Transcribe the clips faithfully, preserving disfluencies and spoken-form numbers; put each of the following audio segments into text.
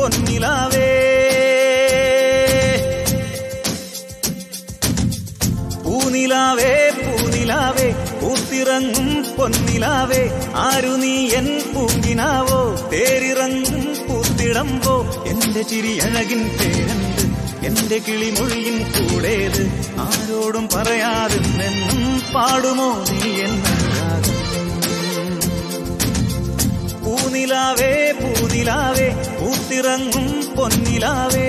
പൊന്നിലാവേ. പൂനിലാവേ പൂനിലാവേ പൂത്തിറങ്ങും പൊന്നിലാവേ, ആരു നീ എൻ പൂങ്കിനാവോ, തേരിറങ്ങും പൂത്തിടമ്പോ. എന്റെ ചിരി അഴകിൻ പേരെന്ത്, എന്റെ കിളിമൊഴിയിൻ കൂടേത്, ആരോടും പറയാതെന്നും പാടുമോ നീ എന്നനുരാഗം. പൂനിലാവേ പൂനിലാവേ പൂത്തിറങ്ങും പൊന്നിലാവേ.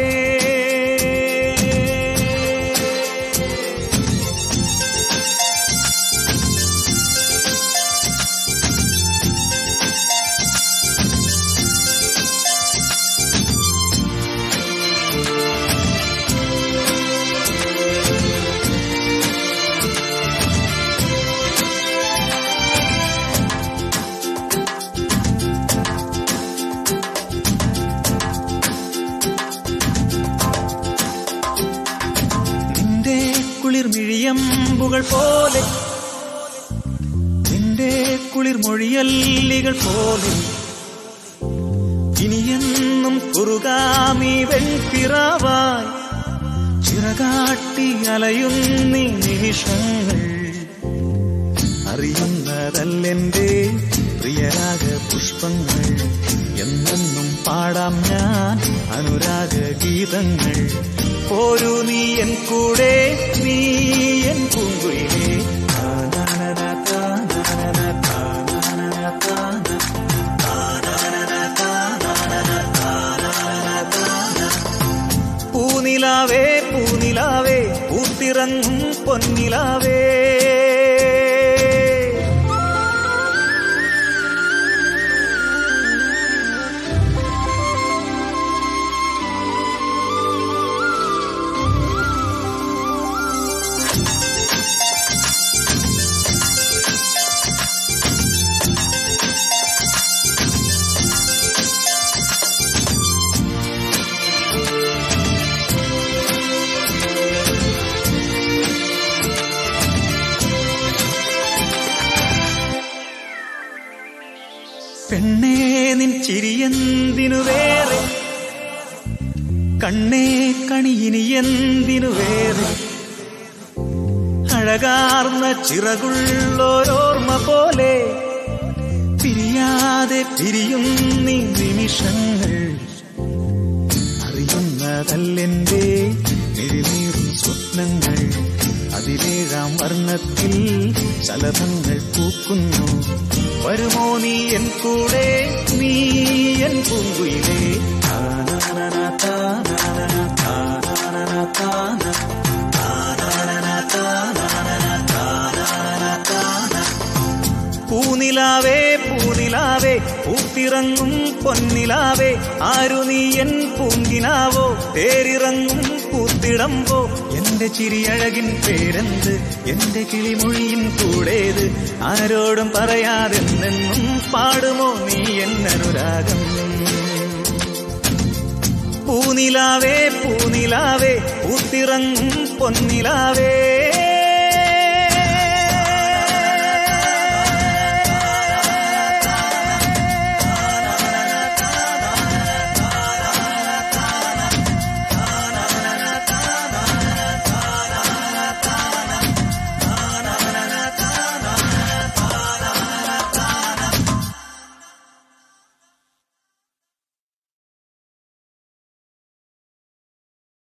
കുളിർമിഴിയമ്പുകൾ പോലെ, നിന്റെ കുളിർമൊഴിയല്ലികൾ പോലെ, ഇനിയെന്നും കുറുകാമീ വെൺപിറാവായി ചിറകാട്ടി അലയുന്നീ നിമിഷങ്ങൾ. അറിയുന്നതല്ലെന്റെ പ്രിയരാഗ പുഷ്പങ്ങൾ, എന്നെന്നും പാടാം ഞാൻ അനുരാഗ ഗീതങ്ങൾ. പോരൂ നീ എൻ കൂടെ, നീ എൻ പൂങ്കുയിലേ. പൂനിലാവേ പൂനിലാവേ പൂത്തിറങ്ങും പൊന്നിലാവേ. പെണ്ണേ നിൻ ചിരിയെന്തിനു വേറെ, കണ്ണേ കണിയിനി എന്തിനു വേറെ, അഴകാർന്ന ചിറകുള്ളോരോർമ്മ പോലെ പിരിയാതെ പിരിയും നീ നിമിഷങ്ങൾ. അറിയുന്നതല്ലെന്റെ മിഴിനീറും സ്വപ്നങ്ങൾ, അതിലേഴാം വർണ്ണത്തിൽ ശലഭങ്ങൾ പൂക്കുന്നു. വരുമോ നീ എൻ കൂടെ, നീ എൻ പൂങ്കുയിലേ. പൂനിലാവേ പൂനിലാവേ പൂത്തിറങ്ങും പൊന്നിലാവേ, ആരു നീ എൻ പൂങ്കിനാവോ, തേരിറങ്ങും പൂത്തിടമ്പോ. എന്റെ ചിരിയഴകിൻ പേരെന്ത്, എന്റെ കിളിമൊഴിയിൻ കൂടേത്, ആരോടും പറയാതെന്നെന്നും പാടുമോ നീ എന്നനുരാഗം. പൂനിലാവേ പൂനിലാവേ പൂത്തിറങ്ങും പൊന്നിലാവേ.